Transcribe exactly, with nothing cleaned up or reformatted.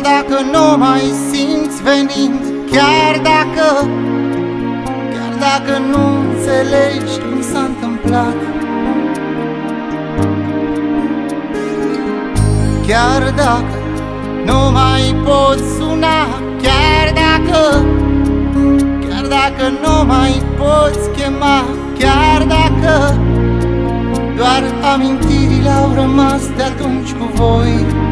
dacă nu mai simți venind, chiar dacă, chiar dacă nu înțelegi cum s-a întâmplat, chiar dacă nu mai poți suna, chiar dacă, chiar dacă nu mai poți chema, chiar dacă doar amintirile au rămas de atunci cu voi.